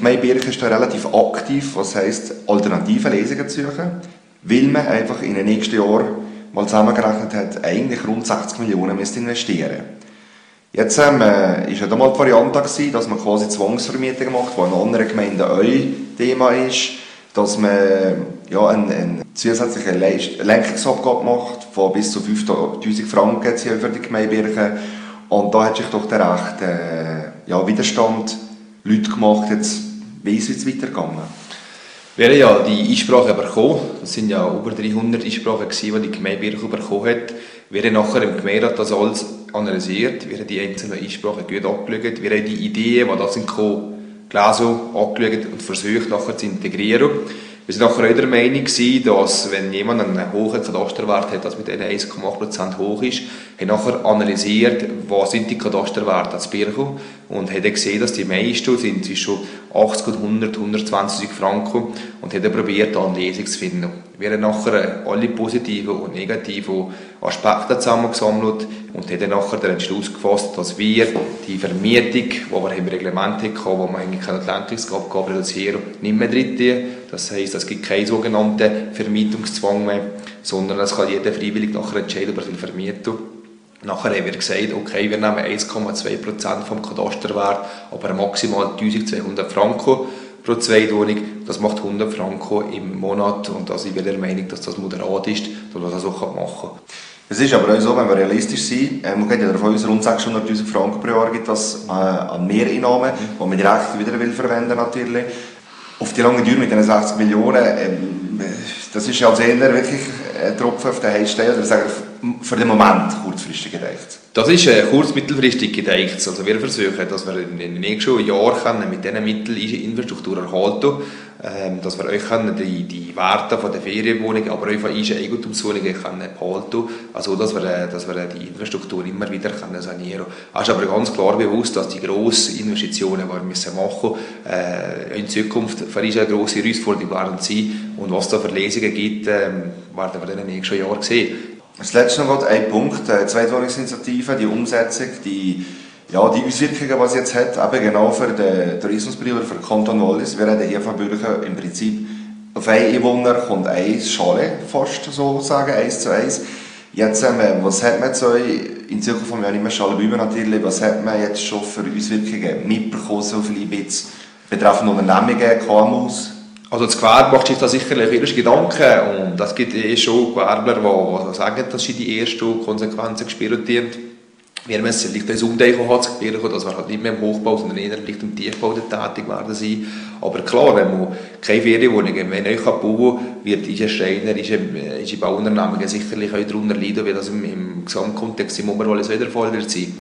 Gemeinde Birken ist da relativ aktiv, was heisst, alternative Lesungen zu suchen, weil man einfach in den nächsten Jahren mal zusammengerechnet hat, eigentlich rund 60 Millionen investieren. Jetzt war ja da mal die Variante, dass man quasi Zwangsvermietungen macht, was in anderen Gemeinden auch Thema ist, dass man ja, eine zusätzliche Lenkungsabgabe macht von bis zu 5'000 Franken für die Gemeinde Birken. Und da hat sich doch der recht Widerstand Leute gemacht, jetzt weiss, wie es weitergegangen. Wir haben ja die Einsprache bekommen. Das sind ja über 300 Einsprachen, die die Gemeinde Birken bekommen hat. Wir haben nachher im Gemeinderat das alles analysiert. Wir haben die einzelnen Einsprachen gut angeschaut. Wir haben die Ideen, die da sind gekommen, gelesen, angeschaut und versucht nachher zu integrieren. Wir waren nachher auch der Meinung, dass wenn jemand einen hohen Katasterwert hat, dass mit denen 1,8% hoch ist, haben nachher analysiert, was sind die Katasterwerte als Birken und haben gesehen, dass die meisten sind zwischen 80 und 120'000 Franken und haben probiert, da eine Lesung zu finden. Wir haben nachher alle positiven und negativen Aspekte zusammengesammelt und haben nachher den Entschluss gefasst, dass wir die Vermietung, die wir im Reglement hatten, wo wir eigentlich keine Lenkungsabgabe reduzieren, nicht mehr drin. Das heisst, es gibt keinen sogenannten Vermietungszwang mehr, sondern es kann jeder freiwillig nachher entscheiden, ob er vermieten. Nachher haben wir gesagt, okay, wir nehmen 1,2% vom Katasterwert, aber maximal 1200 Franken pro Zweitwohnung. Das macht 100 Franken im Monat und da sind wir der Meinung, dass das moderat ist, dass man das auch machen kann. Es ist aber auch so, wenn wir realistisch sind, man geht ja davon aus, rund 600'000 Franken pro Jahr gibt das an Mehreinnahmen, die man direkt wieder verwenden natürlich. Auf die lange Dauer mit diesen 60 Millionen, das ist ja als eher wirklich ein Tropfen auf den heißen Stein, oder sagen für den Moment kurzfristig gedacht? Das ist kurz-mittelfristig gedacht. Also wir versuchen, dass wir in den nächsten Jahren mit diesen Mitteln Infrastruktur erhalten, dass wir euch die Werte von der Ferienwohnungen, aber auch von Eigentumswohnungen behalten, also dass wir die Infrastruktur immer wieder sanieren können. Es ist aber ganz klar bewusst, dass die grossen Investitionen, die wir machen müssen, in Zukunft für uns eine grosse Herausforderung werden sein. Und was da für Lesungen gibt, werden wir in den nächsten Jahren sehen. Das letzte noch ein Punkt, die Zweitwohnungsinitiative, die Umsetzung, die Auswirkungen, die es jetzt hat, eben genau für den Tourismusbereich, für den Kanton Wallis. Wir reden hier von Bürgern im Prinzip, auf einen Einwohner kommt ein Chalet, fast sozusagen, 1:1. Jetzt, was hat man jetzt in Zukunft von nicht mehr Chalet natürlich, was hat man jetzt schon für Auswirkungen mitbekommen, so viele Bits betreffend Unternehmungen, KMUs? Also das Gewerbe macht sich da sicherlich erst Gedanken und es gibt schon Gewerbler, die sagen, dass sie die ersten Konsequenzen gespürt haben. Wir müssen vielleicht ein Umdenken haben, dass wir halt nicht mehr im Hochbau, sondern eher vielleicht im Tiefbau tätig werden sein. Aber klar, wenn man keine Ferienwohnungen mehr neu bauen kann, wird diese Schreiner, diese Bauunternehmungen sicherlich auch darunter leiden, wie das im Gesamtkontext im Oberwallis wieder der Fall wird sein.